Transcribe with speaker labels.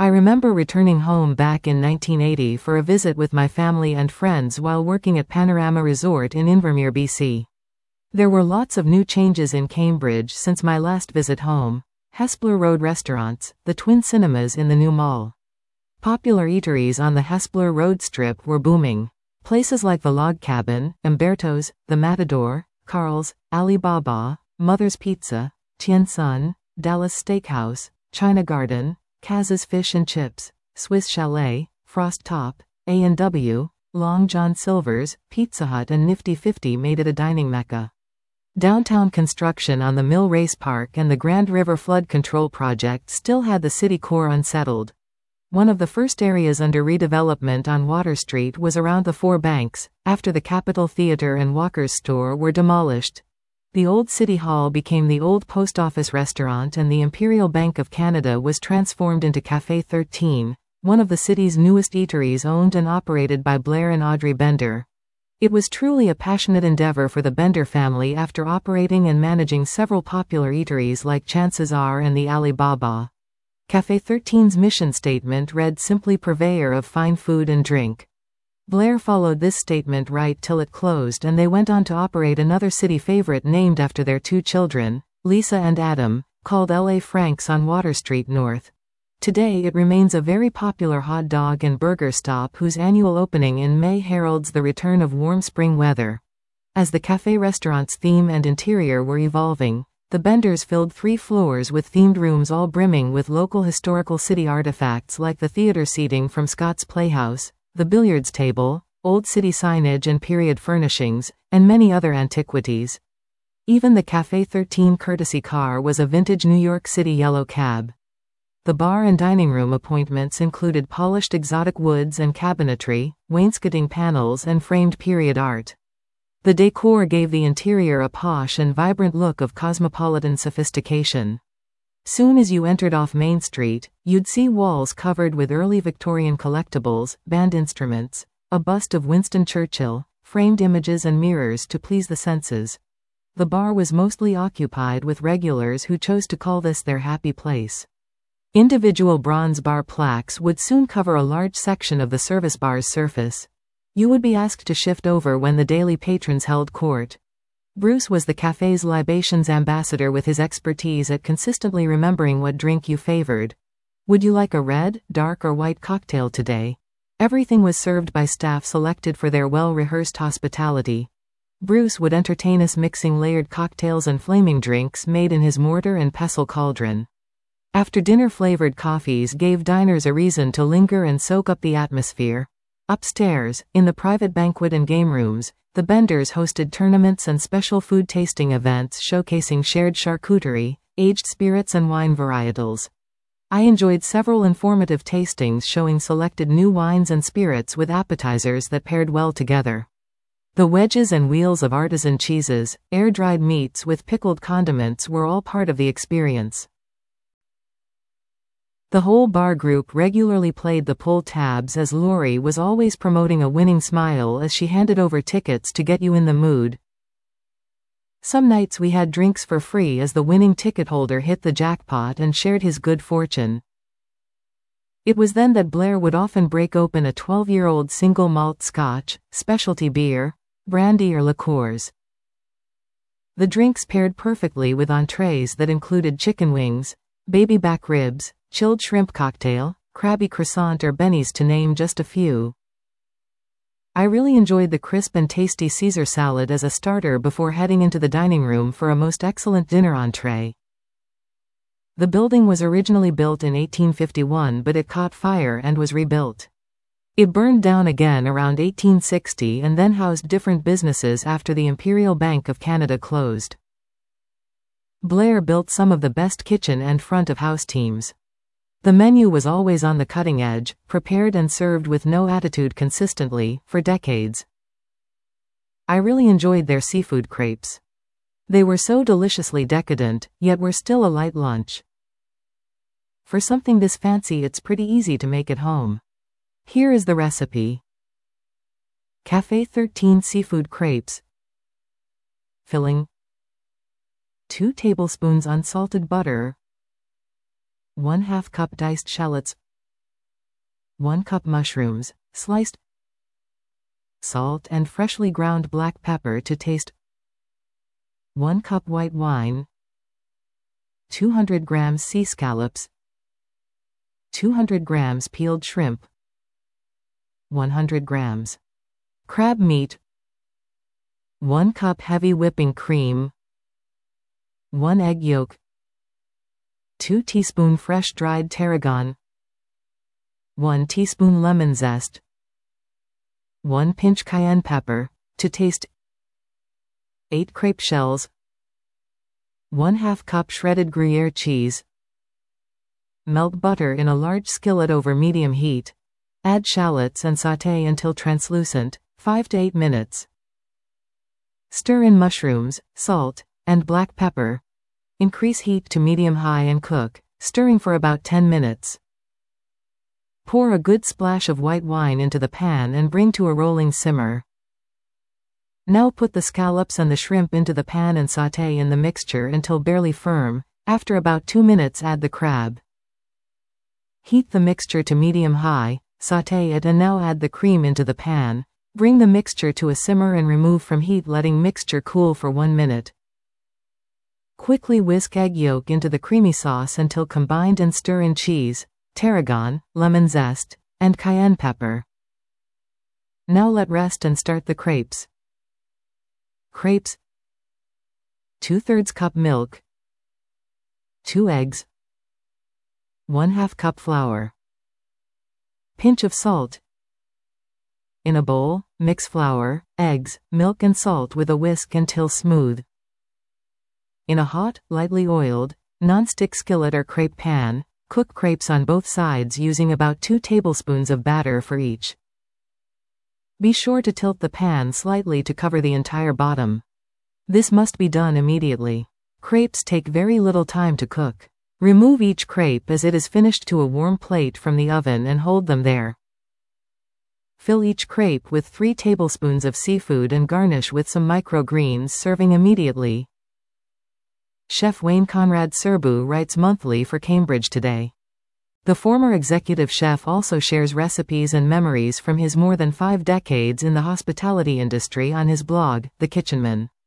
Speaker 1: I remember returning home back in 1980 for a visit with my family and friends while working at Panorama Resort in Invermere, BC. There were lots of new changes in Cambridge since my last visit home. Hespeler Road restaurants, the twin cinemas in the new mall. Popular eateries on the Hespeler Road strip were booming. Places like the Log Cabin, Umberto's, the Matador, Carl's, Alibaba, Mother's Pizza, Tien Sun, Dallas Steakhouse, China Garden, Kaz's Fish and Chips, Swiss Chalet, Frost Top, A&W, Long John Silver's, Pizza Hut and Nifty 50 made it a dining mecca. Downtown construction on the Mill Race Park and the Grand River Flood Control Project still had the city core unsettled. One of the first areas under redevelopment on Water Street was around the Four Banks, after the Capitol Theatre and Walker's store were demolished. The old City Hall became the old Post Office restaurant and the Imperial Bank of Canada was transformed into Café 13, one of the city's newest eateries owned and operated by Blair and Audrey Bender. It was truly a passionate endeavor for the Bender family after operating and managing several popular eateries like Chances Are and the Alibaba. Café 13's mission statement read simply purveyor of fine food and drink. Blair followed this statement right till it closed and they went on to operate another city favorite named after their two children, Lisa and Adam, called LA Frank's on Water Street North. Today it remains a very popular hot dog and burger stop whose annual opening in May heralds the return of warm spring weather. As the cafe restaurant's theme and interior were evolving, the Benders filled 3 floors with themed rooms all brimming with local historical city artifacts like the theater seating from Scott's Playhouse, the billiards table, old city signage and period furnishings, and many other antiquities. Even the Café 13 courtesy car was a vintage New York City yellow cab. The bar and dining room appointments included polished exotic woods and cabinetry, wainscoting panels and framed period art. The decor gave the interior a posh and vibrant look of cosmopolitan sophistication. Soon as you entered off Main Street, you'd see walls covered with early Victorian collectibles, band instruments, a bust of Winston Churchill, framed images and mirrors to please the senses. The bar was mostly occupied with regulars who chose to call this their happy place. Individual bronze bar plaques would soon cover a large section of the service bar's surface. You would be asked to shift over when the daily patrons held court. Bruce was the cafe's libations ambassador with his expertise at consistently remembering what drink you favored. Would you like a red, dark or white cocktail today? Everything was served by staff selected for their well-rehearsed hospitality. Bruce would entertain us mixing layered cocktails and flaming drinks made in his mortar and pestle cauldron. After dinner flavored coffees gave diners a reason to linger and soak up the atmosphere. Upstairs, in the private banquet and game rooms, the Benders hosted tournaments and special food tasting events showcasing shared charcuterie, aged spirits and wine varietals. I enjoyed several informative tastings showing selected new wines and spirits with appetizers that paired well together. The wedges and wheels of artisan cheeses, air-dried meats with pickled condiments were all part of the experience. The whole bar group regularly played the pull tabs as Lori was always promoting a winning smile as she handed over tickets to get you in the mood. Some nights we had drinks for free as the winning ticket holder hit the jackpot and shared his good fortune. It was then that Blair would often break open a 12-year-old single malt scotch, specialty beer, brandy or liqueurs. The drinks paired perfectly with entrees that included chicken wings, baby back ribs, chilled shrimp cocktail, Krabby croissant or bennies to name just a few. I really enjoyed the crisp and tasty Caesar salad as a starter before heading into the dining room for a most excellent dinner entree. The building was originally built in 1851 but it caught fire and was rebuilt. It burned down again around 1860 and then housed different businesses after the Imperial Bank of Canada closed. Blair built some of the best kitchen and front of house teams. The menu was always on the cutting edge, prepared and served with no attitude consistently, for decades. I really enjoyed their seafood crepes. They were so deliciously decadent, yet were still a light lunch. For something this fancy it's pretty easy to make at home. Here is the recipe. Café 13 seafood crepes. Filling: 2 tablespoons unsalted butter, 1/2 cup diced shallots, 1 cup mushrooms, sliced. Salt and freshly ground black pepper to taste. 1 cup white wine. 200 grams sea scallops. 200 grams peeled shrimp. 100 grams crab meat. 1 cup heavy whipping cream. 1 egg yolk. 2 teaspoon fresh dried tarragon. 1 teaspoon lemon zest. 1 pinch cayenne pepper to taste. 8 crepe shells. 1/2 cup shredded Gruyere cheese. Melt butter in a large skillet over medium heat. Add shallots and sauté until translucent, 5 to 8 minutes. Stir in mushrooms, salt, and black pepper. Increase heat to medium-high and cook, stirring for about 10 minutes. Pour a good splash of white wine into the pan and bring to a rolling simmer. Now put the scallops and the shrimp into the pan and sauté in the mixture until barely firm. After about 2 minutes, add the crab. Heat the mixture to medium-high, sauté it, and now add the cream into the pan. Bring the mixture to a simmer and remove from heat, letting mixture cool for 1 minute. Quickly whisk egg yolk into the creamy sauce until combined and stir in cheese, tarragon, lemon zest, and cayenne pepper. Now let rest and start the crepes. Crepes. 2/3 cup milk. 2 eggs. 1/2 cup flour. Pinch of salt. In a bowl, mix flour, eggs, milk and salt with a whisk until smooth. In a hot, lightly oiled, non-stick skillet or crepe pan, cook crepes on both sides using about 2 tablespoons of batter for each. Be sure to tilt the pan slightly to cover the entire bottom. This must be done immediately. Crepes take very little time to cook. Remove each crepe as it is finished to a warm plate from the oven and hold them there. Fill each crepe with 3 tablespoons of seafood and garnish with some microgreens, serving immediately. Chef Wayne Conrad Serbu writes monthly for Cambridge Today. The former executive chef also shares recipes and memories from his more than 5 decades in the hospitality industry on his blog, The Kitchenman.